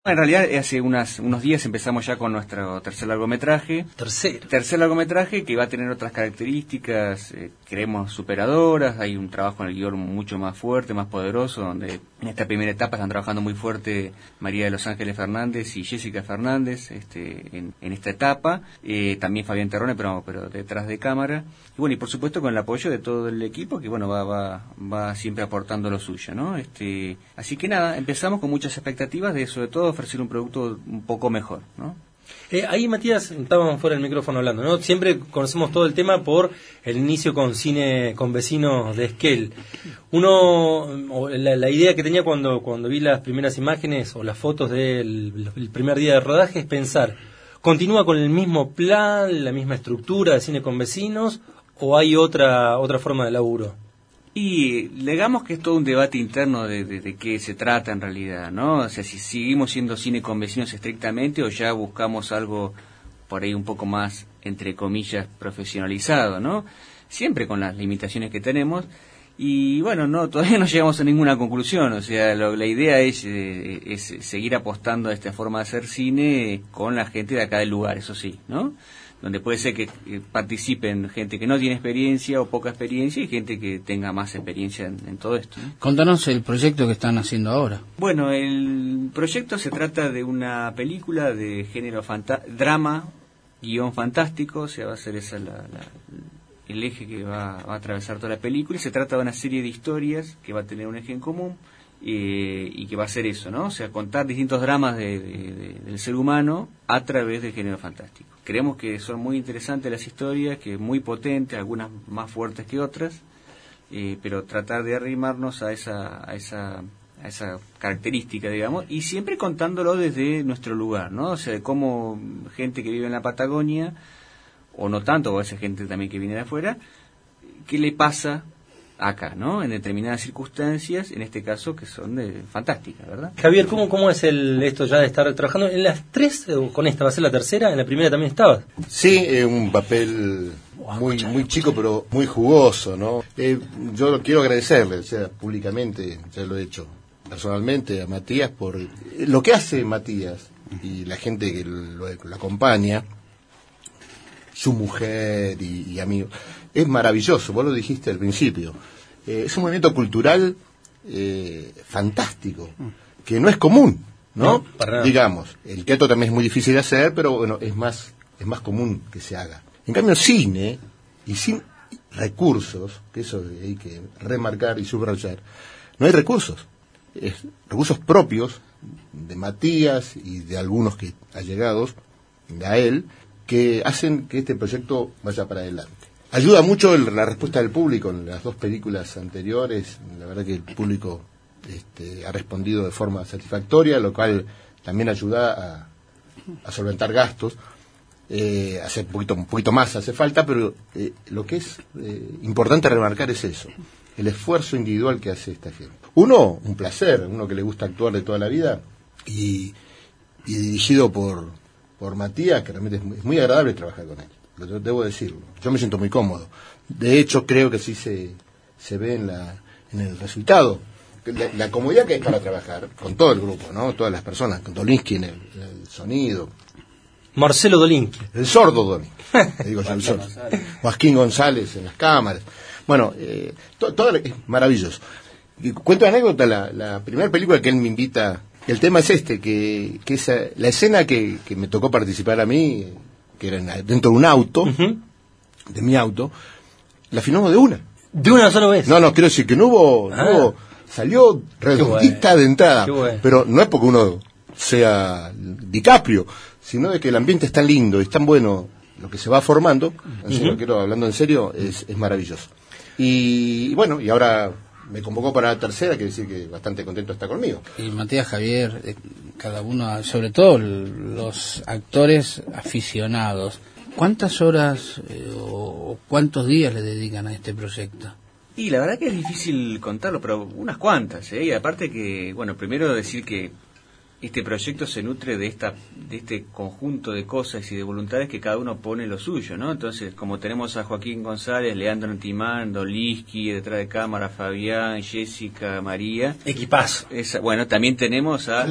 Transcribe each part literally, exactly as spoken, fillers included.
En realidad, hace unas, unos días empezamos ya con nuestro tercer largometraje. Tercero. Tercer largometraje que va a tener otras características, eh, creemos, superadoras. Hay un trabajo en el guión mucho más fuerte, más poderoso, donde en esta primera etapa están trabajando muy fuerte María de los Ángeles Fernández y Jessica Fernández este, en, en esta etapa. Eh, también Fabián Terrone, pero, pero detrás de cámara. Y bueno, y por supuesto con el apoyo de todo el equipo, que bueno, va, va, va siempre aportando lo suyo, ¿no? Este, así que nada, empezamos con muchas expectativas de, sobre todo, ofrecer un producto un poco mejor, ¿no? Eh, ahí, Matías, estábamos fuera del micrófono hablando, ¿no? Siempre conocemos todo el tema por el inicio con cine con vecinos de Esquel. Uno, la, la idea que tenía cuando, cuando vi las primeras imágenes o las fotos del el primer día de rodaje es pensar, ¿continúa con el mismo plan, la misma estructura de cine con vecinos o hay otra otra forma de laburo? Y digamos que es todo un debate interno de, de, de qué se trata en realidad, ¿no? O sea, si seguimos siendo cine con vecinos estrictamente o ya buscamos algo por ahí un poco más, entre comillas, profesionalizado, ¿no? Siempre con las limitaciones que tenemos. Y bueno, no todavía no llegamos a ninguna conclusión, o sea, lo, la idea es, eh, es seguir apostando a esta forma de hacer cine con la gente de acá del lugar, eso sí, ¿no? Donde puede ser que eh, participen gente que no tiene experiencia o poca experiencia y gente que tenga más experiencia en, en todo esto, ¿no? Contanos el proyecto que están haciendo ahora. Bueno, el proyecto se trata de una película de género fanta- drama, guión fantástico, o sea, va a ser esa la, la, el eje que va, va a atravesar toda la película, y se trata de una serie de historias que va a tener un eje en común. Eh, y que va a ser eso, ¿no? O sea, contar distintos dramas de, de, de, del ser humano a través del género fantástico. Creemos que son muy interesantes las historias, que muy potentes, algunas más fuertes que otras, eh, pero tratar de arrimarnos a esa, a esa, a esa característica, digamos, y siempre contándolo desde nuestro lugar, ¿no? O sea, de cómo gente que vive en la Patagonia, o no tanto, o a esa gente también que viene de afuera, ¿qué le pasa acá, ¿no? En determinadas circunstancias, en este caso, que son de, fantásticas, ¿verdad? Javier, ¿cómo, cómo es el esto ya de estar trabajando? ¿En las tres, con esta va a ser la tercera? ¿En la primera también estabas? Sí, es un papel muy muy chico, pero muy jugoso, ¿no? Eh, yo quiero agradecerle, o sea, públicamente, ya lo he hecho personalmente, a Matías, por lo que hace Matías y la gente que lo, lo acompaña, su mujer y, y amigos. Es maravilloso, vos lo dijiste al principio. Eh, es un movimiento cultural eh, fantástico, que no es común, ¿no? No, digamos, el teatro también es muy difícil de hacer, pero bueno, es más, es más común que se haga. En cambio, cine, y sin recursos, que eso hay que remarcar y subrayar, no hay recursos. Es recursos propios de Matías y de algunos que allegados a él, que hacen que este proyecto vaya para adelante. Ayuda mucho el, la respuesta del público en las dos películas anteriores. La verdad que el público este, ha respondido de forma satisfactoria, lo cual también ayuda a, a solventar gastos. Eh, hace un poquito, un poquito más hace falta, pero eh, lo que es eh, importante remarcar es eso, el esfuerzo individual que hace esta gente. Uno, un placer, uno que le gusta actuar de toda la vida, y, y dirigido por, por Matías, que realmente es muy, es muy agradable trabajar con él. Lo debo decirlo. Yo me siento muy cómodo. De hecho, creo que sí se, se ve en, la, en el resultado. La, la comodidad que hay para trabajar con todo el grupo, ¿no? Todas las personas, con Dolinsky en el, en el sonido. Marcelo Dolinsky. El sordo Dolinsky. digo yo, el sordo. Joaquín González en las cámaras. Bueno, eh, to, todo es maravilloso. Y cuento una anécdota, la, la primera película que él me invita, el tema es este, que, que esa, la escena que, que me tocó participar a mí, que era en, dentro de un auto, uh-huh. de mi auto, la filmamos de una. ¿De una sola vez? No, no, quiero decir que no hubo, ah. no hubo salió redondita bueno. de entrada, bueno. pero no es porque uno sea DiCaprio, sino de que el ambiente es tan lindo y es tan bueno lo que se va formando, en serio, uh-huh. quiero, hablando en serio, es, es maravilloso. Y, y bueno, y ahora me convocó para la tercera, quiere decir que bastante contento está conmigo. Y Matías, Javier, eh, cada uno, sobre todo los actores aficionados, ¿cuántas horas eh, o cuántos días le dedican a este proyecto? Y la verdad que es difícil contarlo, pero unas cuantas, ¿eh? Y aparte que, bueno, primero decir que este proyecto se nutre de esta de este conjunto de cosas y de voluntades que cada uno pone lo suyo, ¿no? Entonces, como tenemos a Joaquín González, Leandro Antimán, Dolinsky, detrás de cámara, Fabián, Jessica, María. Equipazo. Esa, bueno, también tenemos a,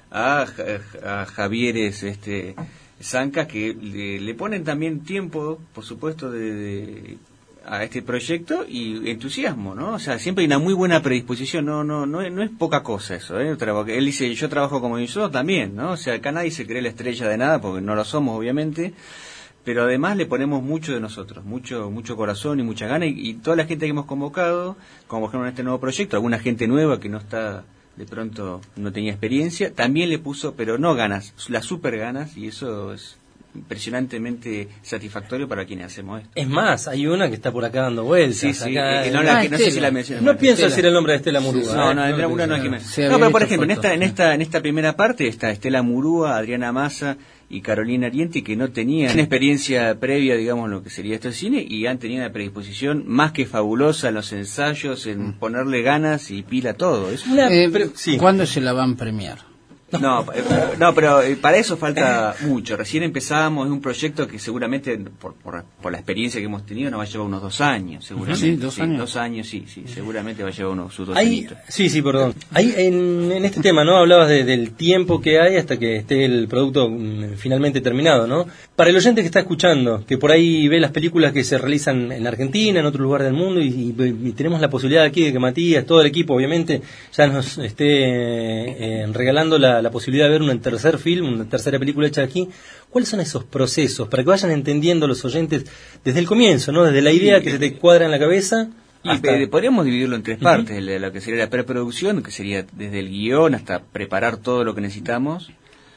a, a Javieres este, Zancas, que le, le ponen también tiempo, por supuesto, de, de, a este proyecto y entusiasmo, ¿no? O sea, siempre hay una muy buena predisposición, no no no, es, no es poca cosa eso, ¿eh? Él dice, yo trabajo como yo también, ¿no? O sea, acá nadie se cree la estrella de nada, porque no lo somos, obviamente, pero además le ponemos mucho de nosotros, mucho mucho corazón y mucha gana, y, y toda la gente que hemos convocado, como por ejemplo en este nuevo proyecto, alguna gente nueva que no está, de pronto no tenía experiencia, también le puso, pero no ganas, las super ganas, y eso es impresionantemente satisfactorio para quienes hacemos esto. Es más, hay una que está por acá dando vueltas. Sí, sí, acá, eh, no, la, ah, que, no sé si la mencioné. No pienso decir el nombre de Estela Murúa. Sí, no, no, Estela Murúa no es que me... No, pero por ejemplo, en esta, en esta, en esta primera parte está Estela Murúa, Adriana Massa y Carolina Arienti, que no tenían una experiencia previa, digamos, en lo que sería esto de cine, y han tenido una predisposición más que fabulosa en los ensayos, en ponerle ganas y pila a todo. Es una... eh, pero, sí. ¿Cuándo se la van a premiar? No, no, pero para eso falta mucho. Recién empezamos, es un proyecto que seguramente, por, por, por la experiencia que hemos tenido, nos va a llevar unos dos años, seguramente. Sí, dos sí, años. Dos años, sí, sí, seguramente va a llevar unos sus dos hay, años. Sí, sí, perdón. Hay en, en este tema, ¿no? Hablabas de, del tiempo que hay hasta que esté el producto mm, finalmente terminado, ¿no? Para el oyente que está escuchando, que por ahí ve las películas que se realizan en Argentina, en otro lugar del mundo, y, y, y tenemos la posibilidad aquí de que Matías, todo el equipo, obviamente, ya nos esté eh, regalando la, la posibilidad de ver un tercer film, una tercera película hecha aquí. ¿Cuáles son esos procesos para que vayan entendiendo los oyentes desde el comienzo, ¿no? Desde la idea que se te cuadra en la cabeza? Y hasta... podríamos dividirlo en tres partes, uh-huh. de lo que sería la preproducción, que sería desde el guión hasta preparar todo lo que necesitamos,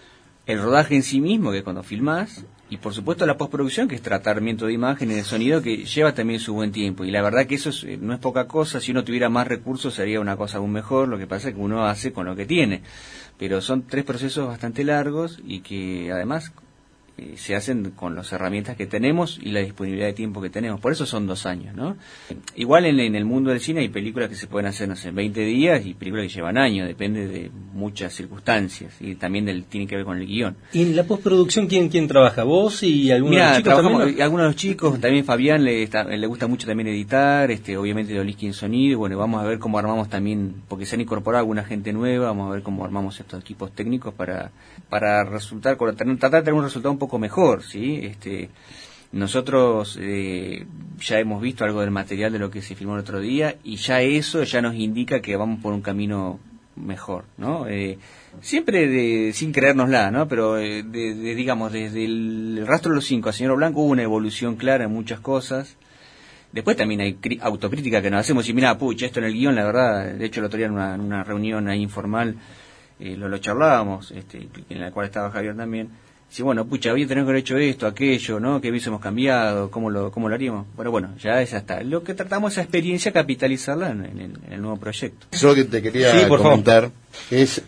el rodaje en sí mismo, que es cuando filmás, y por supuesto la postproducción, que es tratamiento de imagen y de sonido, que lleva también su buen tiempo. Y la verdad que eso es, no es poca cosa. Si uno tuviera más recursos sería una cosa aún mejor. Lo que pasa es que uno hace con lo que tiene. Pero son tres procesos bastante largos y que además eh, se hacen con las herramientas que tenemos y la disponibilidad de tiempo que tenemos. Por eso son dos años, ¿no? Igual en, en el mundo del cine hay películas que se pueden hacer, no sé, en veinte días, y películas que llevan años, depende de muchas circunstancias, y también del, tiene que ver con el guión. ¿Y en la postproducción quién quién trabaja? ¿Vos y algunos Mirá, de los chicos trabajamos, también? Algunos de los chicos, también Fabián le, está, le gusta mucho también editar, este, obviamente Doliski en sonido. Bueno, vamos a ver cómo armamos también, porque se han incorporado alguna gente nueva, vamos a ver cómo armamos estos equipos técnicos para para resultar, tratar de tener un resultado un poco mejor, ¿sí? Este, nosotros eh, ya hemos visto algo del material de lo que se filmó el otro día, y ya eso ya nos indica que vamos por un camino mejor, ¿no? Eh, siempre de, sin creérnosla, ¿no? Pero eh, de, de, digamos, desde el Rastro de los Cinco a Señor Blanco hubo una evolución clara en muchas cosas. Después también hay cri- autocrítica que nos hacemos, y mira, pucha, esto en el guión, la verdad, de hecho el otro día en una, en una reunión ahí informal eh, lo, lo charlábamos, este, en la cual estaba Javier también. Sí, bueno, pucha, bien tenemos que haber hecho esto, aquello, ¿no? ¿Qué hubiésemos cambiado? ¿Cómo lo, cómo lo haríamos? Bueno, bueno, ya esa está. Lo que tratamos esa experiencia, capitalizarla en, en, el, en el nuevo proyecto. Yo que te quería sí, comentar es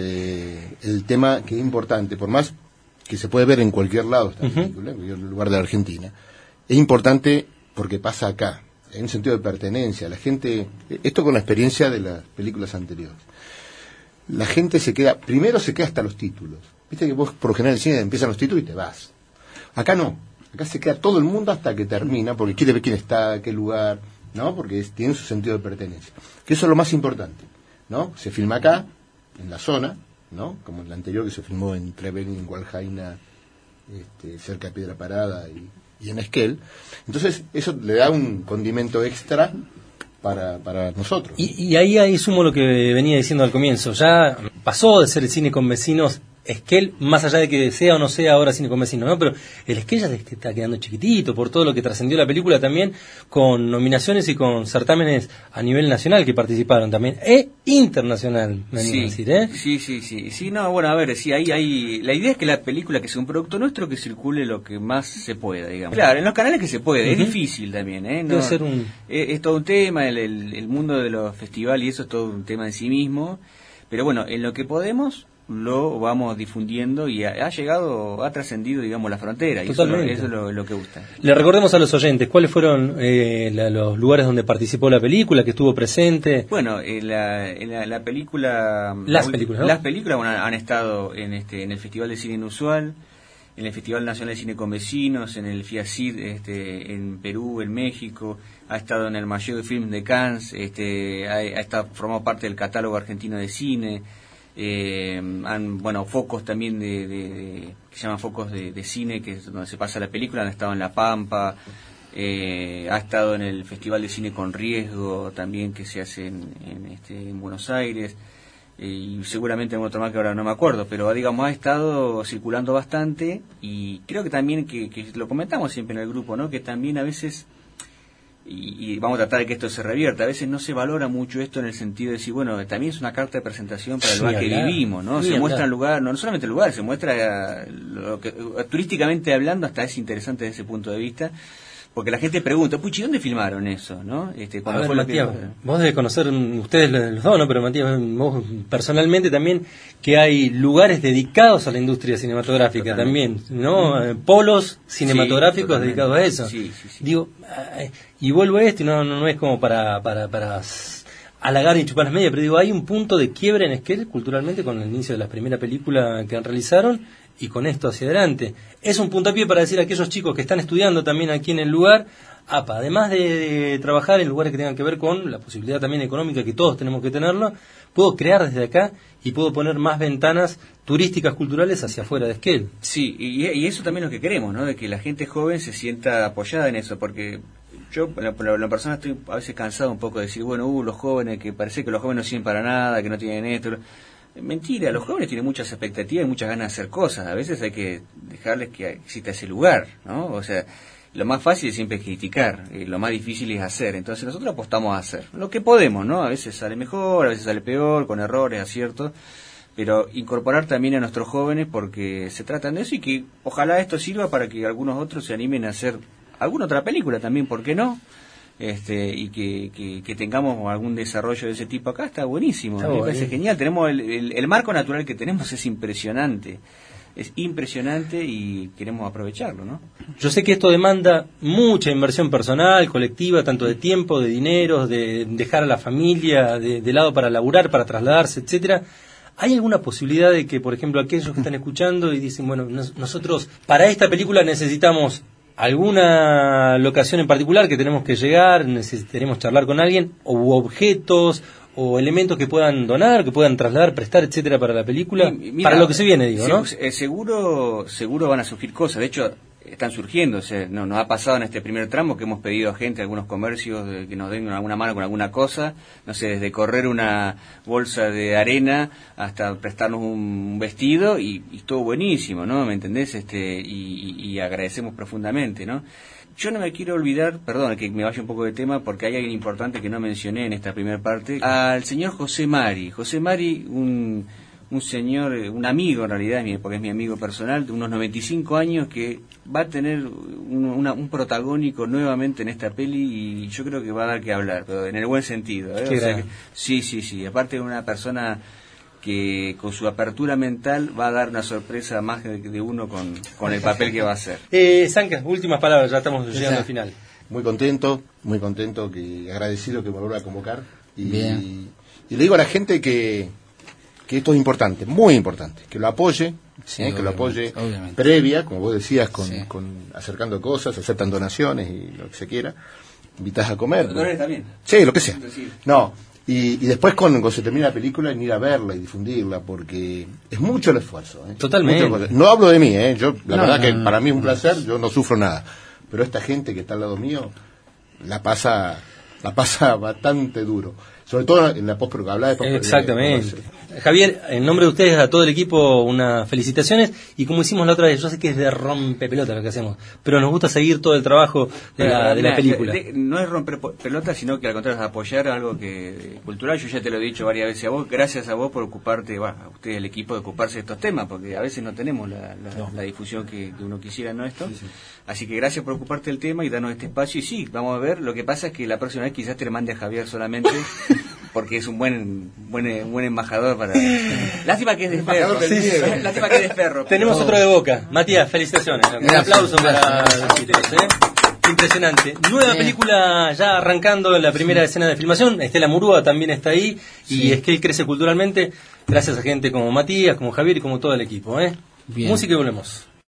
este el tema que es importante, por más que se puede ver en cualquier lado esta película, uh-huh. en cualquier lugar de la Argentina, es importante porque pasa acá, en un sentido de pertenencia. La gente, esto con la experiencia de las películas anteriores, la gente se queda, primero se queda hasta los títulos. Viste que vos por lo general en el cine empiezan los títulos y te vas. Acá no, acá se queda todo el mundo hasta que termina, porque quiere ver quién está, qué lugar, ¿no? Porque es, tiene su sentido de pertenencia. Que eso es lo más importante, ¿no? Se filma acá, en la zona, ¿no? Como el anterior que se filmó en Trevelin, en Gualjaina, este, cerca de Piedra Parada y, y en Esquel. Entonces eso le da un condimento extra para, para nosotros. Y, y ahí, ahí sumo lo que venía diciendo al comienzo. Ya pasó de ser el cine con vecinos Esquel, más allá de que sea o no sea ahora cine con vecinos, ¿no? Pero el Esquel ya se está quedando chiquitito por todo lo que trascendió la película también, con nominaciones y con certámenes a nivel nacional que participaron también, e internacional, me animo sí, a decir, ¿eh? Sí, sí, sí, sí, no, bueno, a ver, sí, ahí, ahí, la idea es que la película, que sea un producto nuestro, que circule lo que más se pueda, digamos. Claro, en los canales que se puede, uh-huh. es difícil también, ¿eh? No, Debe ser un... es, es todo un tema, el, el, el mundo de los festivales y eso es todo un tema en sí mismo, pero bueno, en lo que podemos lo vamos difundiendo, y ha, ha llegado, ha trascendido, digamos, la frontera, y Totalmente. eso, eso es lo, lo que gusta. Le recordemos a los oyentes, ¿cuáles fueron eh, la, los lugares donde participó la película, que estuvo presente? Bueno, eh, la, la, la película... Las la, películas, ¿no? Las películas bueno, han estado en este en el Festival de Cine Inusual, en el Festival Nacional de Cine con Vecinos, en el FIACID este, en Perú, en México, ha estado en el Maillot de Film de Cannes, este, ha, ha estado, formado parte del catálogo argentino de cine. Eh, han, bueno, focos también de, de, de que se llaman focos de, de cine, que es donde se pasa la película. Han estado en La Pampa, eh, ha estado en el Festival de Cine con Riesgo también, que se hace en, en, este, en Buenos Aires, eh, y seguramente en otro más que ahora no me acuerdo, pero digamos ha estado circulando bastante. Y creo que también, que, que lo comentamos siempre en el grupo, ¿no?, que también a veces, y, y vamos a tratar de que esto se revierta, a veces no se valora mucho esto en el sentido de decir, bueno, también es una carta de presentación para el lugar sí, que vivimos, ¿no? Sí, se muestra el hablar. lugar, no, no solamente el lugar, se muestra lo que, turísticamente hablando, hasta es interesante desde ese punto de vista, porque la gente pregunta, puchi, ¿dónde filmaron eso? ¿No? Este, cuando a ver, fue la Matías, película. vos debes conocer, ustedes los dos, ¿no? Pero Matías, vos personalmente también, que hay lugares dedicados a la industria cinematográfica. Totalmente. También, ¿no? Mm. Polos cinematográficos sí, dedicados a eso. Sí, sí, sí. Digo, y vuelvo a esto, y no, no, no es como para, para, para halagar y chupar las medias, pero digo, hay un punto de quiebre en Esquel culturalmente con el inicio de la primera película que realizaron, y con esto hacia adelante. Es un puntapié para decir a aquellos chicos que están estudiando también aquí en el lugar, apa, además de, de trabajar en lugares que tengan que ver con la posibilidad también económica, que todos tenemos que tenerlo, puedo crear desde acá y puedo poner más ventanas turísticas culturales hacia afuera de Esquel. Sí, y, y eso también es lo que queremos, ¿no?, de que la gente joven se sienta apoyada en eso, porque yo, en la, en la persona, estoy a veces cansado un poco de decir, bueno, uh, los jóvenes, que parece que los jóvenes no sirven para nada, que no tienen esto. Mentira, los jóvenes tienen muchas expectativas y muchas ganas de hacer cosas. A veces hay que dejarles que exista ese lugar, ¿no? O sea, lo más fácil es siempre criticar, y lo más difícil es hacer. Entonces nosotros apostamos a hacer lo que podemos, ¿no? A veces sale mejor, a veces sale peor, con errores, aciertos, pero incorporar también a nuestros jóvenes, porque se tratan de eso, y que ojalá esto sirva para que algunos otros se animen a hacer alguna otra película también, ¿por qué no? Este, y que, que, que tengamos algún desarrollo de ese tipo acá, está buenísimo, está me bueno. parece genial. Tenemos el, el, el marco natural que tenemos es impresionante, es impresionante y queremos aprovecharlo, ¿no? Yo sé que esto demanda mucha inversión personal, colectiva, tanto de tiempo, de dinero, de dejar a la familia de, de lado para laburar, para trasladarse, etcétera. ¿Hay alguna posibilidad de que, por ejemplo, aquellos que están escuchando y dicen, bueno, nos, nosotros para esta película necesitamos alguna locación en particular que tenemos que llegar, necesitaremos charlar con alguien, o objetos o elementos que puedan donar, que puedan trasladar, prestar, etcétera, para la película, mira, para lo que se viene, digo, ¿no? Seguro, seguro van a surgir cosas. De hecho, están surgiendo. O sea, no, nos ha pasado en este primer tramo que hemos pedido a gente, a algunos comercios, de, que nos den alguna mano con alguna cosa, no sé, desde correr una bolsa de arena hasta prestarnos un vestido, y, y estuvo buenísimo, ¿no? ¿Me entendés? Este, y, y, y agradecemos profundamente, ¿no? Yo no me quiero olvidar, perdón, que me vaya un poco de tema, porque hay alguien importante que no mencioné en esta primera parte, al señor José Mari. José Mari, un... un señor, un amigo en realidad, porque es mi amigo personal, de unos noventa y cinco años, que va a tener un, una, un protagónico nuevamente en esta peli, y yo creo que va a dar que hablar, pero en el buen sentido, ¿eh? O sea que, sí, sí, sí, aparte de una persona que con su apertura mental va a dar una sorpresa más de, de uno con, con el papel que va a hacer. Eh, Sanca, últimas palabras, ya estamos llegando al final. Muy contento, muy contento, que agradecido que me vuelva a convocar, y, Bien. y le digo a la gente que que esto es importante, muy importante, que lo apoye, sí, ¿eh? que lo apoye obviamente. previa, como vos decías, con, sí. con acercando cosas, aceptan donaciones y lo que se quiera, invitas a comer. ¿Donaciones también? Sí, lo que sea. No, y, y después cuando, cuando se termina la película, en ir a verla y difundirla, porque es mucho el esfuerzo. ¿eh? Totalmente. Mucho el no hablo de mí, ¿eh? yo la no, verdad no, que no, para mí es un no, placer, yo no sufro nada, pero esta gente que está al lado mío la pasa, la pasa bastante duro. Sobre todo en la post que hablaba de post. Exactamente. Javier, en nombre de ustedes, a todo el equipo, unas felicitaciones, y como hicimos la otra vez, yo sé que es de rompe pelota lo que hacemos, pero nos gusta seguir todo el trabajo de la, de la película. De, de, no es romper pelota, sino que al contrario es apoyar algo que cultural. Yo ya te lo he dicho varias veces a vos, gracias a vos por ocuparte, bueno, a ustedes el equipo, de ocuparse de estos temas, porque a veces no tenemos la, la, no. la difusión que, que uno quisiera en esto. Sí, sí. Así que gracias por ocuparte del tema y darnos este espacio, y sí, vamos a ver. Lo que pasa es que la próxima vez quizás te le mande a Javier solamente porque es un buen buen buen embajador para... Lástima que es de ferro. Sí, sí. Lástima que es de ferro. Tenemos oh. otro de Boca. Matías, felicitaciones. Un aplauso para los chicos, ¿eh? Impresionante. Nueva sí. película ya arrancando en la primera escena de filmación. Estela Murúa también está ahí, sí. y Esquel crece culturalmente gracias a gente como Matías, como Javier y como todo el equipo, ¿eh? Música y volvemos.